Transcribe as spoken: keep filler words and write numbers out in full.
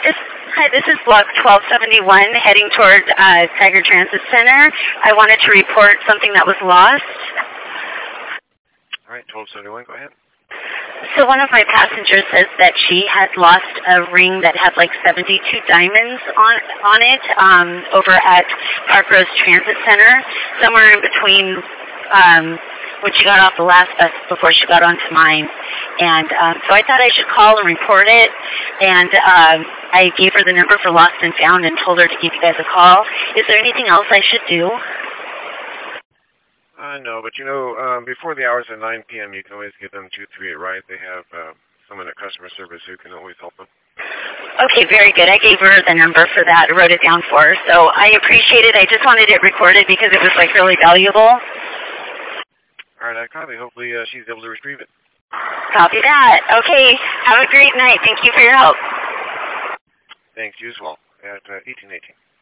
this hi, this is Block twelve seventy-one, heading toward uh, Tiger Transit Center. I wanted to report something that was lost. All right, twelve seventy-one, go ahead. So one of my passengers says that she had lost a ring that had like seventy-two diamonds on on it um, over at Park Rose Transit Center, somewhere in between um, when she got off the last bus before she got onto mine. And um, so I thought I should call and report it. And um, I gave her the number for Lost and Found and told her to give you guys a call. Is there anything else I should do? Uh, no, but you know, um, before the hours of nine p.m., you can always give them two three eight right. They have uh, someone at customer service who can always help them. Okay, very good. I gave her the number for that. I wrote it down for her. So I appreciate it. I just wanted it recorded because it was, like, really valuable. All right, I copy. Hopefully uh, she's able to retrieve it. Copy that. Okay, have a great night. Thank you for your help. Thanks, you as well, at uh, eighteen eighteen.